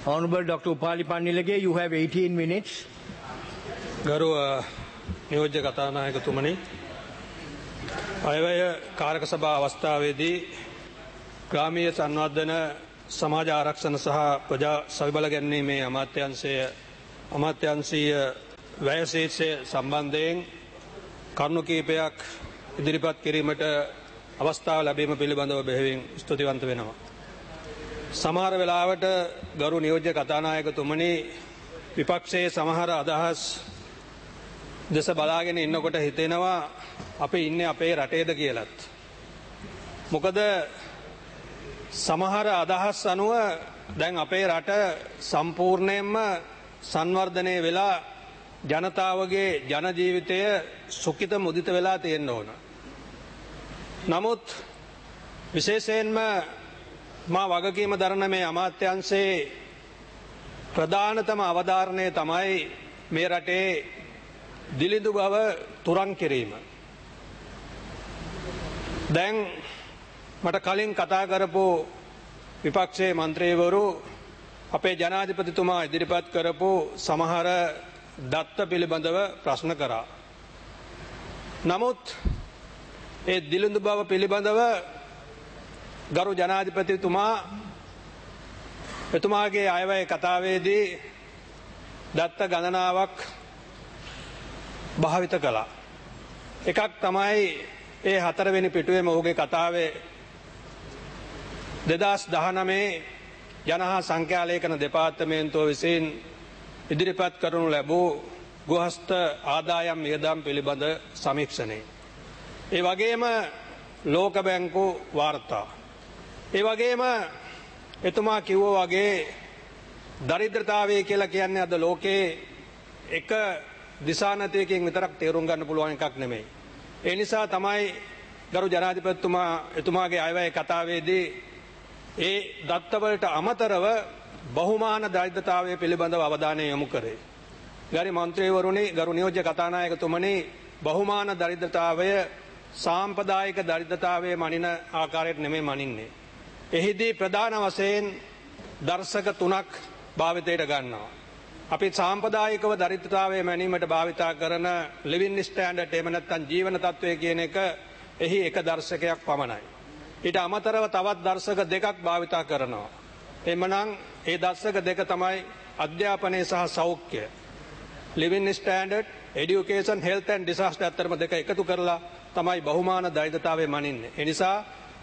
Honorable Dr. Upali Pannilage, you have 18 minutes. ගරු නියෝජ්‍ය කතානායකතුමනි, අයවැය කාරක සභා අවස්ථාවේදී ග්‍රාමීය සංවර්ධන සමාජ ආරක්ෂණ සහ ප්‍රජා සවිබල ගැන්වීමේ අමාත්‍යාංශීය වැය ශීර්ෂය සම්බන්ධයෙන් කරුණු කීපයක් ඉදිරිපත් කිරීමට අවස්ථාව ලැබීම පිළිබඳව බෙහෙවින් ස්තුතිවන්ත වෙනවා. සමහර වෙලාවට ගරු නියෝජ්‍ය කතානායකතුමනි, විපක්ෂයේ සමහර අදහස් දෙස බලාගෙන ඉන්නකොට හිතෙනවා අපි ඉන්නේ අපේ රටේද කියලත්. මොකද සමහර අදහස් අනුව දැන් අපේ රට සම්පූර්ණයෙන්ම සංවර්ධනය වෙලා ජනතාවගේ ජනජීවිතය සුඛිත මුදිත වෙලා තියෙන්න ඕන. නමුත් විශේෂයෙන්ම මා වගකීම දරන මේ අමාත්‍යාංශයේ ප්‍රධානතම අවධාරණය තමයි මේ රටේ දිලිඳු බව තුරන් කිරීම. දැන් මට කලින් කතා කරපු විපක්ෂයේ මන්ත්‍රීවරු අපේ ජනාධිපතිතුමා ඉදිරිපත් කරපු සමහර දත්ත පිළිබඳව ප්‍රශ්න කරා. නමුත් ඒ දිලිඳු බව පිළිබඳව ගරු ජනාධිපතිතුමා එතුමාගේ අයවැය කතාවේදී දත්ත ගණනාවක් භාවිත කළා. එකක් තමයි ඒ 4 වෙනි පිටුවේම ඔහුගේ කතාවේ 2019 ජනහා සංඛ්‍යාලේඛන දෙපාර්තමේන්තුව විසින් ඉදිරිපත් කරනු ලැබූ ගෘහස්ත ආදායම් වියදම් පිළිබඳ සමීක්ෂණය. ඒ වගේම ලෝක බැංකු වාර්තා. ඒ වගේම එතුමා කිව්වා වගේ දරිද්‍රතාවය කියලා කියන්නේ අද ලෝකේ එක දිශානතියකින් විතරක් තේරුම් ගන්න පුළුවන් එකක් නෙමෙයි. ඒ නිසා තමයි ගරු ජනාධිපතිතුමා එතුමාගේ අයවැය කතාවේදී ඒ දත්තවලට අමතරව බහුමාන දරිද්‍රතාවය පිළිබඳව අවධානය යොමු කරේ. ගරු මන්ත්‍රීවරුනි, ගරු නියෝජ්‍ය කතානායකතුමනි, බහුමාන දරිද්‍රතාවය සාම්ප්‍රදායික දරිද්‍රතාවයේ මනින ආකාරයට නෙමෙයි මනින්නේ. එහිදී ප්‍රධාන වශයෙන් දර්ශක 3ක් භාවිතයට ගන්නවා. අපි සාම්ප්‍රදායිකව දරිද්‍රතාවය මැනීමට භාවිතා කරන ලිවිං ස්ටෑන්ඩඩ් එහෙම නැත්නම් ජීවන තත්ත්වය කියන එක එහි එක දර්ශකයක් පමණයි. ඊට අමතරව තවත් දර්ශක දෙකක් භාවිතා කරනවා. එමනම් ඒ දර්ශක දෙක තමයි අධ්‍යාපනය සහ සෞඛ්‍ය. Living standard, education, health and disaster අතරම දෙක එකතු කරලා තමයි බහුමාන දරිද්‍රතාවය මනින්නේ. ඒ නිසා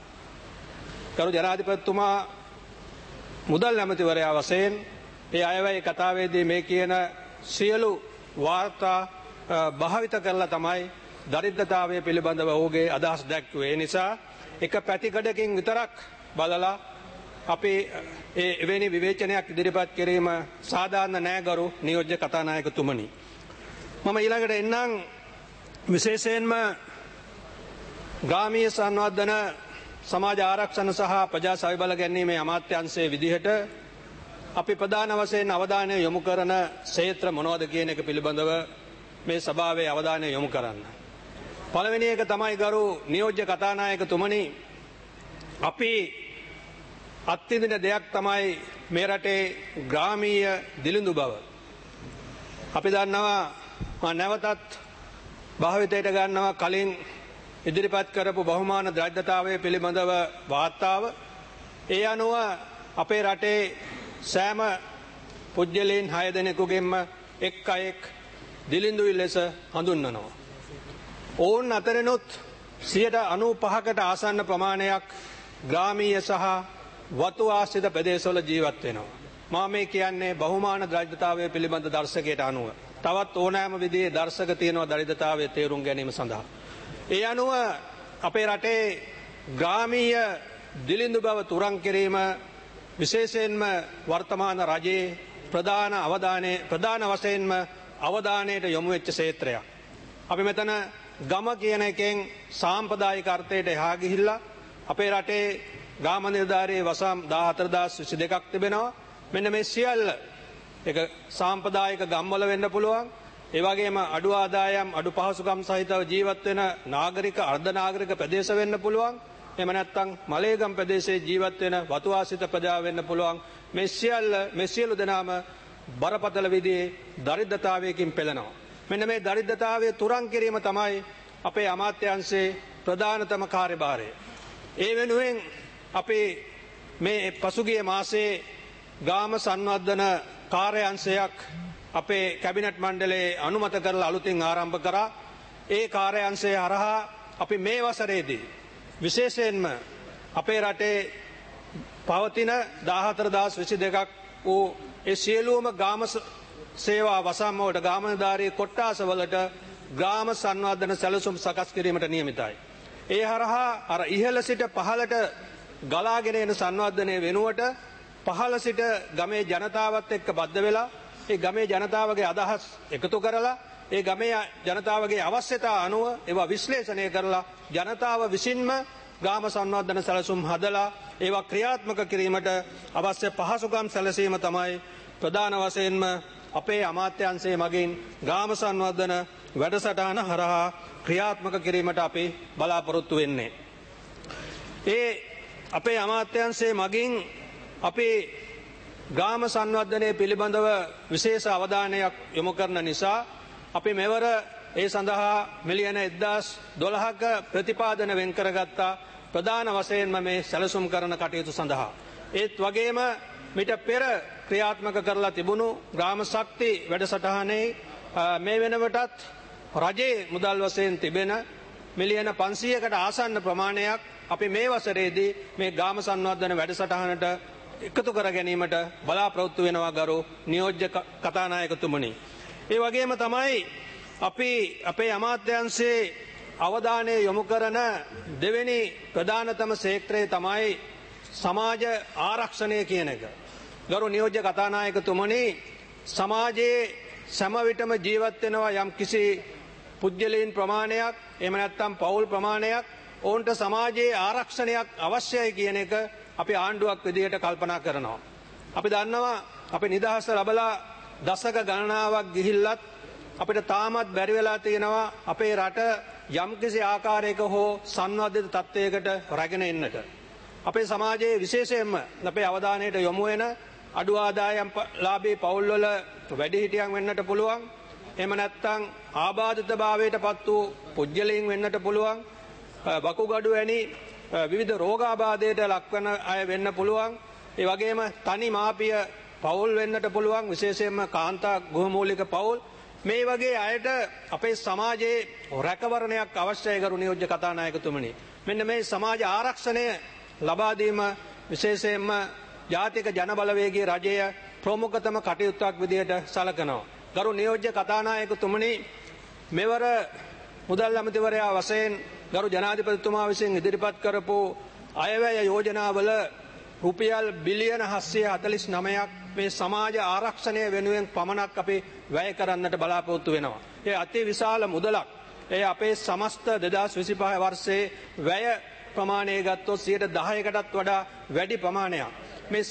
ගරු ජනාධිපතිතුමා මුදල් ඇමතිවරයා වශයෙන් ඒ අයවැය කතාවේදී මේ කියන සියලු වාර්තා භාවිත කරලා තමයි දරිද්‍රතාවය පිළිබඳව ඔහුගේ අදහස් දැක්වුවේ. ඒ නිසා එක පැතිකඩකින් විතරක් බලලා අපි එවැනි විවේචනයක් ඉදිරිපත් කිරීම සාධාරණ නෑ ගරු නියෝජ්‍ය කතානායකතුමනි. මම ඊළඟට එන්නම් විශේෂයෙන්ම ග්‍රාමීය සංවර්ධන සමාජ ආරක්ෂණ සහ ප්‍රජා සවිබල ගැන්වීමේ අමාත්‍යාංශයේ විදිහට අපි ප්‍රධාන වශයෙන් අවධානය යොමු කරන ක්ෂේත්‍ර මොනවද කියන එක පිළිබඳව මේ සභාවේ අවධානය යොමු කරන්න. පළවෙනි එක තමයි ගරු නියෝජ්‍ය කතානායකතුමනි, අපි අත්විඳින දෙයක් තමයි මේ රටේ ග්‍රාමීය දිලිඳු බව. අපි දන්නවා, මා නැවතත් භාවිතයට ගන්නවා කලින් ඉදිරිපත් කරපු බහුමාන දරිද්‍රතාවය පිළිබඳව වාර්තාව. ඒ අනුව අපේ රටේ සෑම පුද්ගලයන් 6 දෙනෙකුගෙන්ම එක් අයෙක් දිලිඳුයි ලෙස හඳුන්වනවා. ඔවුන් අතරිනුත් 95%කට ආසන්න ප්‍රමාණයක් ග්‍රාමීය සහ වතු ආශ්‍රිත ප්‍රදේශවල ජීවත් වෙනවා. මා මේ කියන්නේ බහුමාන දරිද්‍රතාවය පිළිබඳ දර්ශකයට අනුව. තවත් ඕනෑම විදිහේ දර්ශක තියෙනවා දරිද්‍රතාවය තේරුම් ගැනීම සඳහා. ඒ අනුව අපේ රටේ ග්‍රාමීය දිලිඳු බව තුරන් කිරීම විශේෂයෙන්ම වර්තමාන රජයේ ප්‍රධාන වශයෙන්ම අවධානයට යොමු වෙච්ච ක්ෂේත්‍රයක්. අපි මෙතන ගම කියන එකෙන් සාම්ප්‍රදායික අර්ථයට එහා ගිහිල්ලා අපේ රටේ ග්‍රාම නිලධාරී වසම් 14022ක් තිබෙනවා. මෙන්න මේ සියල්ල එක සාම්ප්‍රදායික ගම්වල වෙන්න පුළුවන්. ඒ වගේම අඩු ආදායම් අඩු පහසුකම් සහිතව ජීවත් වෙන නාගරික අර්ධ නාගරික ප්‍රදේශ වෙන්න පුළුවන්. එහෙම නැත්නම් මලේගම් ප්‍රදේශයේ ජීවත් වෙන වතුආසිත ප්‍රජාව වෙන්න පුළුවන්. මේ සියලු දෙනාම බරපතල විදිහේ දරිද්‍රතාවයකින් පෙළෙනවා. මෙන්න මේ දරිද්‍රතාවය තුරන් කිරීම තමයි අපේ අමාත්‍යාංශයේ ප්‍රධානතම කාර්යභාරය. ඒ වෙනුවෙන් අපි මේ පසුගිය මාසයේ ගාම සංවර්ධන කාර්යාංශයක් අපේ කැබිනට් මණ්ඩලයේ අනුමත කරලා අලුතින් ආරම්භ කරා. ඒ කාර්යාංශය හරහා අපි මේ වසරේදී විශේෂයෙන්ම අපේ රටේ පවතින 14022ක් වූ ඒ සියලුම ගාම සේවා වසම් වලට ගාමදාරී කොට්ටාසවලට ග්‍රාම සංවර්ධන සැලසුම් සකස් කිරීමට නියමිතයි. ඒ හරහා අර ඉහළ සිට පහළට ගලාගෙන එන සංවර්ධනයේ වෙනුවට පහළ සිට ගමේ ජනතාවත් එක්ක බද්ධ වෙලා ඒ ගමේ ජනතාවගේ අදහස් එකතු කරලා ඒ ගමේ ජනතාවගේ අවශ්‍යතා අනුව ඒවා විශ්ලේෂණය කරලා ජනතාව විසින්ම ග්‍රාම සංවර්ධන සැලසුම් හදලා ඒවා ක්‍රියාත්මක කිරීමට අවශ්‍ය පහසුකම් සැලසීම තමයි ප්‍රධාන වශයෙන්ම අපේ අමාත්‍යාංශයේ මගින් ග්‍රාම සංවර්ධන වැඩසටහන හරහා ක්‍රියාත්මක කිරීමට අපි බලාපොරොත්තු වෙන්නේ. ඒ අපේ අමාත්‍යාංශයේ මගින් අපි ග්‍රාම සංවර්ධනය පිළිබඳව විශේෂ අවධානයක් යොමු කරන නිසා අපි මෙවර ඒ සඳහා මිලියන 1012ක ප්‍රතිපාදන වෙන් කරගත්තා ප්‍රධාන වශයෙන්ම මේ සැලසුම් කරන කටයුතු සඳහා. ඒත් වගේම මිට පෙර ක්‍රියාත්මක කරලා තිබුණු ග්‍රාම ශක්ති වැඩසටහනේ මේ වෙනකොටත් රජයේ මුදල් වශයෙන් තිබෙන මිලියන 500කට ආසන්න ප්‍රමාණයක් අපි මේ වසරේදී මේ ග්‍රාම සංවර්ධන වැඩසටහනට එකතු කර ගැනීමට බලාපොරොත්තු වෙනවා ගරු නියෝජ්‍ය කතානායකතුමනි. ඒ වගේම තමයි අපි අපේ අමාත්‍යාංශයේ අවධානය යොමු කරන දෙවෙනි ප්‍රධානතම ක්ෂේත්‍රය තමයි සමාජ ආරක්ෂණය කියන එක. ගරු නියෝජ්‍ය කතානායකතුමනි, සමාජයේ සෑම විටම ජීවත් වෙනවා යම් කිසි පුද්ගලයන් ප්‍රමාණයක් එහෙම නැත්නම් පවුල් ප්‍රමාණයක් ඔවුන්ට සමාජයේ ආරක්ෂණයක් අවශ්‍යයි කියන එක අපි ආණ්ඩුවක් විදිහට කල්පනා කරනවා. අපි දන්නවා අපි නිදහස ලැබලා දශක ගණනාවක් ගිහිල්ලත් අපිට තාමත් බැරි වෙලා තියෙනවා අපේ රට යම්කිසි ආකාරයක හෝ සංවර්ධිත තත්ත්වයකට රැගෙන එන්නට. අපේ සමාජයේ විශේෂයෙන්ම අපේ අවධානයට යොමු වෙන අඩු ආදායම් ලාභී පවුල්වල වැඩිහිටියන් වෙන්නට පුළුවන්. එහෙම නැත්නම් ආබාධිතභාවයට පත් වූ පුද්ගලයන් වෙන්නට පුළුවන්. වකුගඩු වැනි විවිධ රෝගාබාධයට ලක්වන අය වෙන්න පුළුවන්. ඒ වගේම තනි මාපිය පවුල් වෙන්නට පුළුවන්, විශේෂයෙන්ම කාන්තා ගෘහමූලික පවුල්. මේ වගේ අයට අපේ සමාජයේ රැකවරණයක් අවශ්‍යයි ගරු නියෝජ්‍ය කතානායකතුමනි. මෙන්න මේ සමාජ ආරක්ෂණය ලබා දීම විශේෂයෙන්ම ජාතික ජනබලවේගී රජය ප්‍රමුඛතම කටයුත්තක් විදිහට සලකනවා. ගරු නියෝජ්‍ය කතානායකතුමනි, මෙවර මුදල් ඇමතිවරයා වශයෙන් ගරු ජනාධිපතිතුමා විසින් ඉදිරිපත් කරපු අයවැය යෝජනාවල රුපියල් බිලියන 749ක් මේ සමාජ ආරක්ෂණය වෙනුවෙන් පමණක් අපි වැය කරන්නට බලාපොරොත්තු වෙනවා. ඒ අති විශාල මුදලක්. ඒ අපේ සමස්ත 2025 වර්ෂයේ වැය ප්‍රමාණය ගත්තොත් 10%කටත් වඩා වැඩි ප්‍රමාණයක්. මේ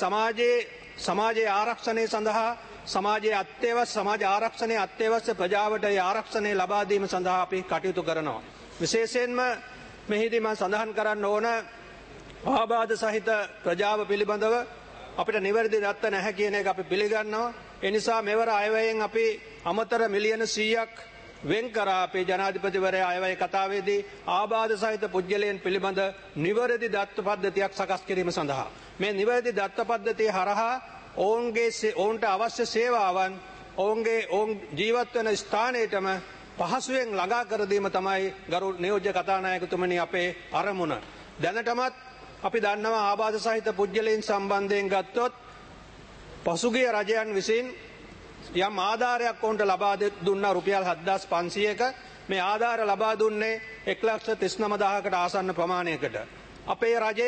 සමාජයේ ආරක්ෂණය සඳහා සමාජයේ අත්‍යවශ්‍ය සමාජ ආරක්ෂණයේ අත්‍යවශ්‍ය ප්‍රජාවට ඒ ආරක්ෂණය ලබා දීම සඳහා අපි කටයුතු කරනවා. විශේෂයෙන්ම මෙහිදී මම සඳහන් කරන්න ඕන ආබාධ සහිත ප්‍රජාව පිළිබඳව අපිට නිවැරදි දත්ත නැහැ කියන එක අපි පිළිගන්නවා. ඒ නිසා මෙවර අයවැයෙන් අපි අමතර මිලියන 100ක් වෙන් කරා අපේ ජනාධිපතිවරයා අයවැය කතාවේදී ආබාධ සහිත පුද්ගලයන් පිළිබඳ නිවැරදි දත්ත පද්ධතියක් සකස් කිරීම සඳහා. මේ නිවැරදි දත්ත පද්ධතිය හරහා ඔවුන්ට අවශ්‍ය සේවාවන් ඔවුන් ජීවත් වෙන ස්ථානයටම පහසුවෙන් ළඟා කර දීම තමයි ගරු නියෝජ්‍ය කතානායකතුමනි අපේ අරමුණ. දැනටමත් අපි දන්නවා ආබාධ සහිත පුද්ගලයන් සම්බන්ධයෙන් ගත්තොත් පසුගිය රජයන් විසින් යම් ආධාරයක් ඔවුන්ට ලබා දුන්නා රුපියල් 7500ක. මේ ආධාර ලබා දුන්නේ 1,39,000කට ආසන්න ප්‍රමාණයකට. අපේ රජය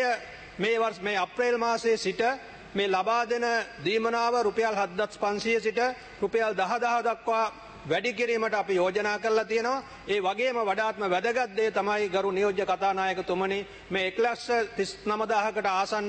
මේ අප්‍රේල් මාසයේ සිට මේ ලබා දෙන දීමනාව රුපියල් 7,500 සිට රුපියල් 10,000 දක්වා වැඩි කිරීමට අපි යෝජනා කරලා තියෙනවා. ඒ වගේම වඩාත්ම වැදගත් දේ තමයි ගරු නියෝජ්‍ය කතානායකතුමනි, මේ 1,39,000කට ආසන්න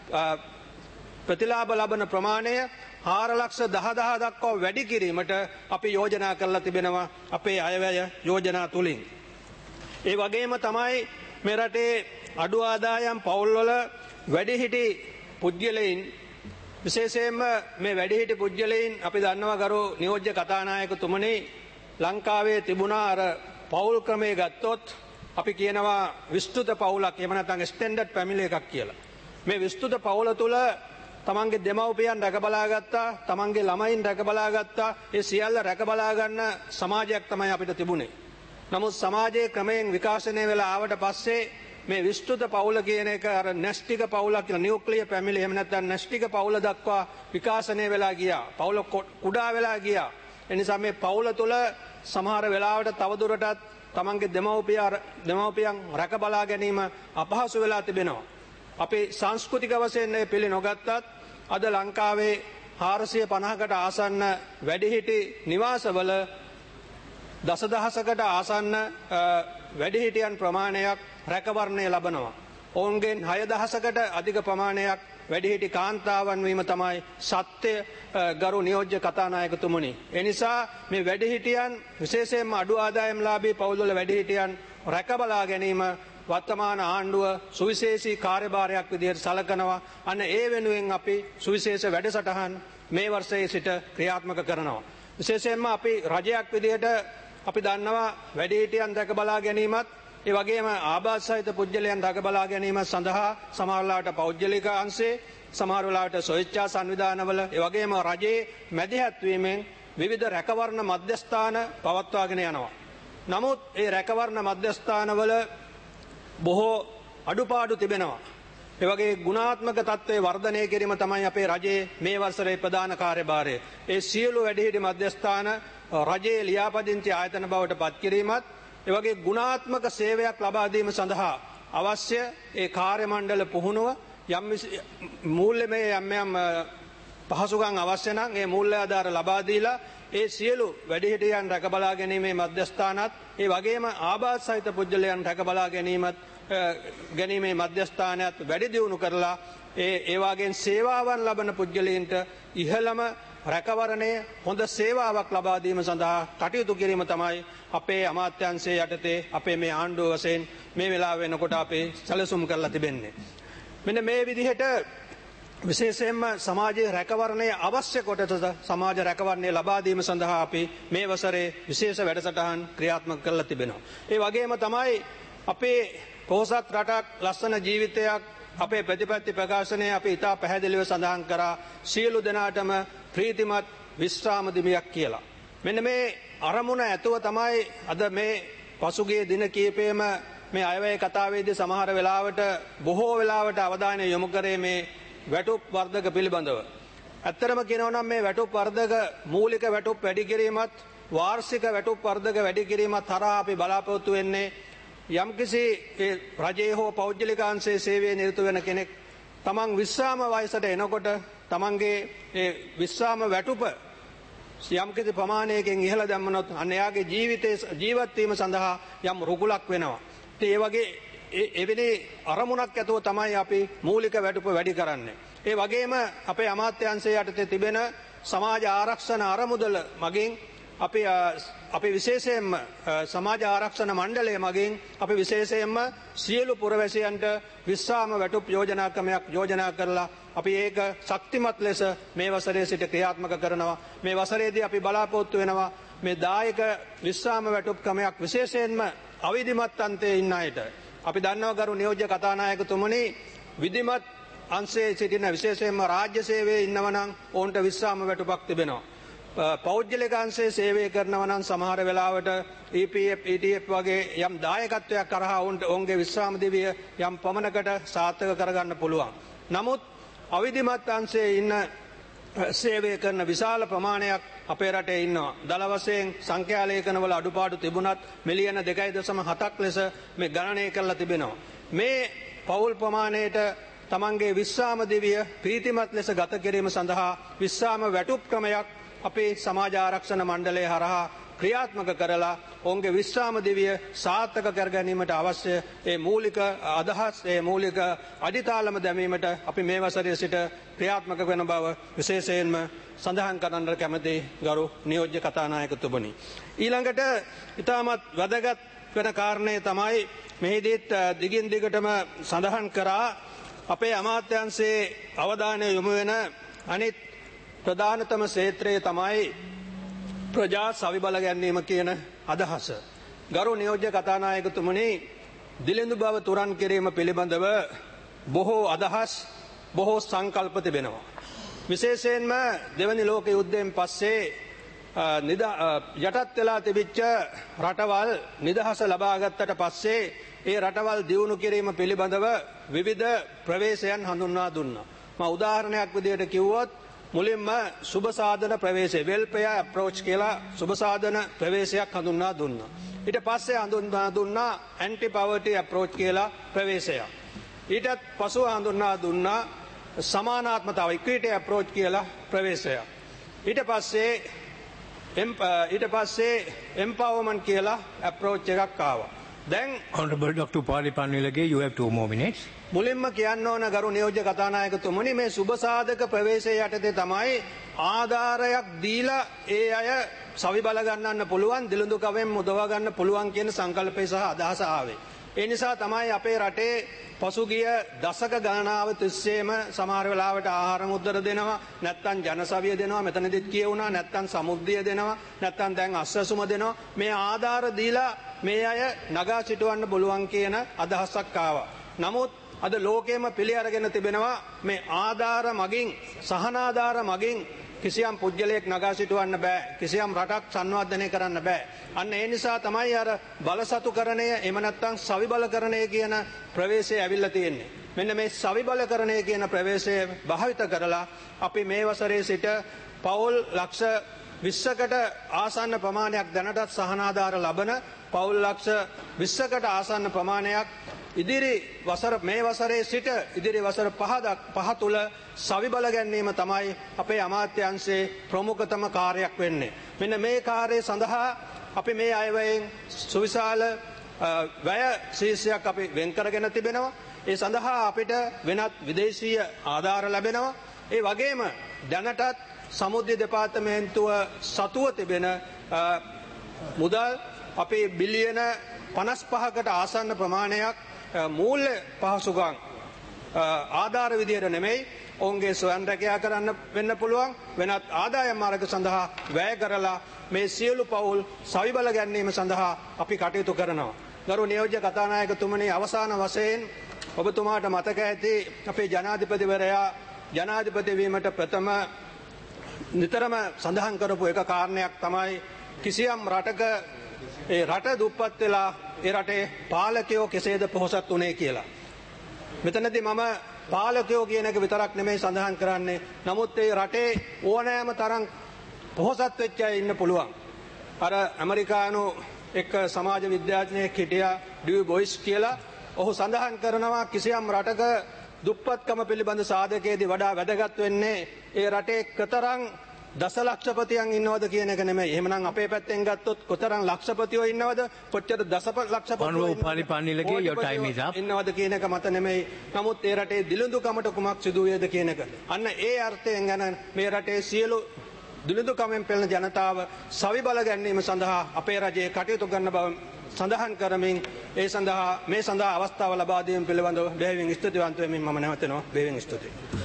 ප්‍රතිලාභ ලබන ප්‍රමාණය 4,10,000 දක්වා වැඩි කිරීමට අපි යෝජනා කරලා තිබෙනවා අපේ අයවැය යෝජනා තුලින්. ඒ වගේම තමයි මේ රටේ අඩු ආදායම් පවුල්වල වැඩිහිටි පුද්ගලයින් විශේෂයෙන්ම මේ වැඩිහිටි පුද්ගලයින් අපි දන්නවා ගරු නියෝජ්‍ය කතානායකතුමනි ලංකාවේ තිබුණා අර පවුල් ක්‍රමයේ ගත්තොත් අපි කියනවා විස්තෘත පවුලක් එහෙම නැත්නම් extended family එකක් කියලා. මේ විස්තෘත පවුල තුල තමන්ගේ දෙමව්පියන් රැක බලා ගත්තා, තමන්ගේ ළමයින් රැක බලා ගත්තා. ඒ සියල්ල රැක බලා ගන්න සමාජයක් තමයි අපිට තිබුණේ. නමුත් සමාජයේ ක්‍රමයෙන් විකාශනය වෙලා ආවට පස්සේ මේ විස්තෘත පවුල කියන එක අර න්‍යෂ්ටික පවුලක් කියලා නියුක්ලියර් ෆැමිලි එහෙම නැත්නම් න්‍යෂ්ටික පවුල දක්වා විකාශනය වෙලා ගියා. පවුල කුඩා වෙලා ගියා. ඒ නිසා මේ පවුල තුල සමහර වෙලාවට තවදුරටත් තමන්ගේ දෙමව්පියන් රැක බලා ගැනීම අපහසු වෙලා තිබෙනවා. අපි සංස්කෘතික වශයෙන් පිළි නොගත්තත් අද ලංකාවේ 450කට ආසන්න වැඩිහිටි නිවාසවල දසදහසකට ආසන්න වැඩිහිටියන් ප්‍රමාණයක් රැකවරණය ලබනවා. ඔවුන්ගෙන් 6000කට අධික ප්‍රමාණයක් වැඩිහිටි කාන්තාවන් වීම තමයි සත්‍ය ගරු නියෝජ්‍ය කතානායකතුමනි. ඒ නිසා මේ වැඩිහිටියන් විශේෂයෙන්ම අඩු ආදායම්ලාභී පවුල්වල වැඩිහිටියන් රැකබලා ගැනීම වර්තමාන ආණ්ඩුව සුවිශේෂී කාර්යභාරයක් විදිහට සලකනවා. අන්න ඒ වෙනුවෙන් අපි සුවිශේෂ වැඩසටහන් මේ වර්ෂයේ සිට ක්‍රියාත්මක කරනවා. විශේෂයෙන්ම අපි රජයක් විදිහට අපි දන්නවා වැඩිහිටියන් රැකබලා ගැනීමත් ඒ වගේම ආබාධ සහිත පුද්ගලයන් රැක බලා ගැනීම සඳහා සමහර වෙලාවට පෞද්ගලික අංශේ සමහර වෙලාවට ස්වේච්ඡා සංවිධානවල ඒ වගේම රජයේ මැදිහත් වීමෙන් විවිධ රැකවරණ මධ්‍යස්ථාන පවත්වාගෙන යනවා. නමුත් ඒ රැකවරණ මධ්‍යස්ථානවල බොහෝ අඩුපාඩු තිබෙනවා. ඒ වගේ ගුණාත්මක තත්ත්වයේ වර්ධනය කිරීම තමයි අපේ රජයේ මේ වසරේ ප්‍රධාන කාර්යභාරය. ඒ සියලු වැඩිහිටි මධ්‍යස්ථාන රජයේ ලියාපදිංචි ආයතන බවට පත් කිරීමත් ඒ වගේ ගුණාත්මක සේවයක් ලබා දීම සඳහා අවශ්‍ය ඒ කාර්ය මණ්ඩල පුහුණුව යම් මූල්‍යමය යම් පහසුකම් අවශ්‍ය නම් ඒ මූල්‍ය ආධාර ලබා දීලා ඒ සියලු වැඩිහිටියන් රැක බලා ගැනීමේ මධ්‍යස්ථානත් ඒ වගේම ආබාධ සහිත පුද්ගලයන් රැක බලා ගැනීමේ මධ්‍යස්ථානයත් වැඩි දියුණු කරලා ඒ වගේම සේවාවන් ලබන පුද්ගලයන්ට ඉහළම රැකවරණය හොඳ සේවාවක් ලබා දීම සඳහා කටයුතු කිරීම තමයි අපේ අමාත්‍යාංශයේ යටතේ අපේ මේ ආණ්ඩුව වශයෙන් මේ වෙලාව වෙනකොට අපේ සැලසුම් කරලා තිබෙන්නේ. මෙන්න මේ විදිහට විශේෂයෙන්ම සමාජයේ රැකවරණය අවශ්‍ය කොටස සමාජ රැකවරණය ලබා දීම සඳහා අපි මේ වසරේ විශේෂ වැඩසටහන් ක්‍රියාත්මක කරලා තිබෙනවා. ඒ වගේම තමයි අපේ පොහොසත් රටක් ලස්සන ජීවිතයක් අපේ ප්‍රතිපත්ති ප්‍රකාශනයේ අපි ඉතා පැහැදිලිව සඳහන් කරා සියලු දෙනාටම ප්‍රීතිමත් විශ්‍රාම දිනයක් කියලා. මෙන්න මේ අරමුණ ඇතුව තමයි අද මේ පසුගිය දින කීපෙම මේ අයවැය කතාවේදී සමහර වෙලාවට බොහෝ වෙලාවට අවධානය යොමු කරේ මේ වැටුප් වර්ධක පිළිබඳව. ඇත්තරම කියනවා නම් මේ වැටුප් වර්ධක මූලික වැටුප් වැඩි කිරීමත් වාර්ෂික වැටුප් වර්ධක වැඩි කිරීමත් හරහා අපි බලාපොරොත්තු වෙන්නේ යම්කිසි රජයේ හෝ පෞද්ගලික අංශයේ සේවයේ නිරත වෙන කෙනෙක් තමන් විශ්‍රාම වයසට එනකොට තමන්ගේ ඒ විශ්‍රාම වැටුප යම්කිසි ප්‍රමාණයකින් ඉහළ දැම්මනොත් අන්න එයාගේ ජීවත් වීම සඳහා යම් රුකුලක් වෙනවා. ඒ වගේ එවැනි අරමුණක් ඇතුව තමයි අපි මූලික වැටුප වැඩි කරන්නේ. ඒ වගේම අපේ අමාත්‍යාංශය යටතේ තිබෙන සමාජ ආරක්ෂණ අරමුදල මගින් අපි විශේෂයෙන්ම සමාජ ආරක්ෂණ මණ්ඩලය මගින් අපි විශේෂයෙන්ම සියලු පුරවැසියන්ට විශ්‍රාම වැටුප් යෝජනා ක්‍රමයක් යෝජනා කරලා අපි ඒක ශක්තිමත් ලෙස මේ වසරේ සිට ක්‍රියාත්මක කරනවා. මේ වසරේදී අපි බලාපොරොත්තු වෙනවා මේ දායක විශ්‍රාම වැටුප් ක්‍රමයක් විශේෂයෙන්ම අවිධිමත් අන්තයේ ඉන්න අයට. අපි දන්නවා ගරු නියෝජ්‍ය කතානායකතුමනි විධිමත් අංශයේ සිටින විශේෂයෙන්ම රාජ්‍ය සේවයේ ඉන්නව නම් ඔවුන්ට විශ්‍රාම වැටුපක් තිබෙනවා. පෞද්ගලික අංශයේ සේවය කරනවා නම් සමහර වෙලාවට EPF ETF වගේ යම් දායකත්වයක් කරහා ඔවුන්ගේ විශ්‍රාම දිවිය යම් පමණකට සාර්ථක කරගන්න පුළුවන්. නමුත් අවිධිමත් අංශයේ ඉන්න සේවය කරන විශාල ප්‍රමාණයක් අපේ රටේ ඉන්නවා. දල වශයෙන් සංඛ්‍යා ලේඛනවල අඩුපාඩු තිබුණත් මිලියන 2.7ක් ලෙස මේ ගණනය කරලා තිබෙනවා. මේ පවුල් ප්‍රමාණයට තමන්ගේ විශ්‍රාම දිවිය ප්‍රීතිමත් ලෙස ගත කිරීම සඳහා විශ්‍රාම වැටුප් ක්‍රමයක් අපේ සමාජ ආරක්ෂණ මණ්ඩලය හරහා ක්‍රියාත්මක කරලා ඔවුන්ගේ විශ්‍රාම දිවිය සාර්ථක කර ගැනීමට අවශ්‍ය ඒ මූලික අදහස් ඒ මූලික අඩිතාලම දැමීමට අපි මේ වසරේ සිට ක්‍රියාත්මක වෙන බව විශේෂයෙන්ම සඳහන් කරන්න කැමැති ගරු නියෝජ්‍ය කතානායකතුමනි. ඊළඟට ඉතාමත් වැදගත් වෙන කාරණය තමයි මෙහිදීත් දිගින් දිගටම සඳහන් කරා අපේ අමාත්‍යංශයේ අවධානය යොමු වෙන අනිත් ප්‍රධානතම ක්ෂේත්‍රය තමයි ප්‍රජා සවිබල ගැනීම කියන අදහස. ගරු නියෝජ්‍ය කතානායකතුමනි, දිලිඳු බව තුරන් කිරීම පිළිබඳව බොහෝ අදහස් බොහෝ සංකල්ප තිබෙනවා. විශේෂයෙන්ම දෙවැනි ලෝක යුද්ධයෙන් පස්සේ යටත් වෙලා තිබිච්ච රටවල් නිදහස ලබාගත්තට පස්සේ ඒ රටවල් දියුණු කිරීම පිළිබඳව විවිධ ප්‍රවේශයන් හඳුන්වා දුන්නා. මම උදාහරණයක් විදිහට කිව්වොත් මුලින්ම සුබ සාධන ප්‍රවේශය වෙල්පෙය අප්‍රෝච් කියලා සුබ සාධන ප්‍රවේශයක් හඳුන්වා දුන්නා. ඊට පස්සේ හඳුන්වා දුන්නා ඇන්ටි පවර්ටි අප්‍රෝච් කියලා ප්‍රවේශයක්. ඊටත් පසුව හඳුන්වා දුන්නා සමානාත්මතාව ඉක්විටි අප්‍රෝච් කියලා ප්‍රවේශයක්. ඊට පස්සේ එම්පවර්මන්ට් කියලා අප්‍රෝච් එකක් ආවා. දැන් Honorable Dr. Palipanilage, you have 2 more minutes. මුලින්ම කියන්න ඕන ගරු නියෝජ්‍ය කතානායකතුමනි, මේ සුබ සාධක ප්‍රවේශය යටතේ තමයි ආධාරයක් දීලා ඒ අය සවි බල ගන්නන්න පුළුවන්, දිලිඳු කවෙන් මුදව ගන්න පුළුවන් කියන සංකල්පය සහ අදහස ආවේ. ඒ නිසා තමයි අපේ රටේ පසුගිය දශක ගණනාව තිස්සේම සමහර වෙලාවට ආහාර මුද්දර දෙනවා, නැත්තම් ජනසවිය දෙනවා, මෙතනදිත් කියුණා, නැත්තම් සමුද්දිය දෙනවා, නැත්තම් දැන් අස්සසුම දෙනවා. මේ ආධාර දීලා මේ අය නගා සිටවන්න පුළුවන් කියන අදහසක් ආවා. නමුත් අද ලෝකෙම පිළි අරගෙන තිබෙනවා මේ ආධාර මගින්, සහනාධාර මගින් කිසියම් පුද්ගලයෙක් නගා සිටවන්න බෑ, කිසියම් රටක් සංවර්ධනය කරන්න බෑ. අන්න ඒ නිසා තමයි අර බලසතුකරණය එහෙම නැත්නම් සවිබලකරණය කියන ප්‍රවේශය ඇවිල්ලා තියෙන්නේ. මෙන්න මේ සවිබලකරණය කියන ප්‍රවේශය භාවිත කරලා අපි මේ වසරේ සිට පවුල් ලක්ෂ 20කට ආසන්න ප්‍රමාණයක් දැනටත් සහනාධාර ලබන පවුල් ලක්ෂ 20කට ආසන්න ප්‍රමාණයක් ඉදිරි වසර මේ වසරේ සිට ඉදිරි වසර 5 තුල සවිබල ගැනීම තමයි අපේ අමාත්‍යාංශයේ ප්‍රමුඛතම කාර්යයක් වෙන්නේ. මෙන්න මේ කාර්යය සඳහා අපි මේ අයවැයෙන් සුවිශාල වැය ශීර්ෂයක් අපි වෙන් කරගෙන තිබෙනවා. ඒ සඳහා අපිට වෙනත් විදේශීය ආධාර ලැබෙනවා. ඒ වගේම දැනටත් සමුද්‍ර දෙපාර්තමේන්තුව සතුව තිබෙන මුදල් අපේ බිලියන 55කට ආසන්න ප්‍රමාණයක් මූල්‍ය පහසුකම් ආධාර විදියට නෙමෙයි, ඔවුන්ගේ ස්වයං රැකියා කරන්න වෙන්න පුළුවන් වෙනත් ආදායම් මාර්ග සඳහා වැය කරලා මේ සියලු පවුල් සවිබල ගැනීම සඳහා අපි කටයුතු කරනවා. ගරු නියෝජ්‍ය කතානායකතුමනි, අවසාන වශයෙන් ඔබතුමාට මතක ඇති අපේ ජනාධිපතිවරයා ජනාධිපති වීමට ප්‍රථම නිතරම සඳහන් කරපු එක කාරණයක් තමයි කිසියම් රටක ඒ රට දුප්පත් වෙලා ඒ රටේ පාලකයෝ කෙසේද පොහොසත් වුණේ කියලා. මෙතනදී මම පාලකයෝ කියන එක විතරක් නෙමෙයි සඳහන් කරන්නේ. නමුත් ඒ රටේ ඕනෑම තරම් පොහොසත් වෙච්ච අය ඉන්න පුළුවන්. අර ඇමරිකානු එක් සමාජ විද්‍යාඥයෙක් හිටියා ඩියු බොයිස් කියලා. ඔහු සඳහන් කරනවා කිසියම් රටක දුප්පත්කම පිළිබඳ සාධකයේදී වඩා වැදගත් වෙන්නේ ඒ රටේ කතරම් දසලක්ෂපතියන් ඉන්නවද කියන එක නෙමෙයි. එහෙමනම් අපේ පැත්තෙන් ගත්තොත් කොතරම් ලක්ෂපතියෝ ඉන්නවද, කොච්චර දසලක්ෂපතියෝ ඉන්නවද කියන එක මත නෙමෙයි. නමුත් ඒ රටේ දිලිඳුකමට කුමක් සිදු වේද කියන එක. අන්න ඒ අර්ථයෙන් ගැන මේ රටේ සියලු දිලිඳුකමෙන් පෙළෙන ජනතාව සවිබල ගැනීම සඳහා අපේ රජයේ කටයුතු කරන බව සඳහන් කරමින් ඒ සඳහා මේ සඳහා අවස්ථාව ලබා දීම පිළිබඳව බෙහෙවින් ස්තුතිවන්ත වෙමින් මම නැවතෙනවා. බෙහෙවින් ස්තුතියි.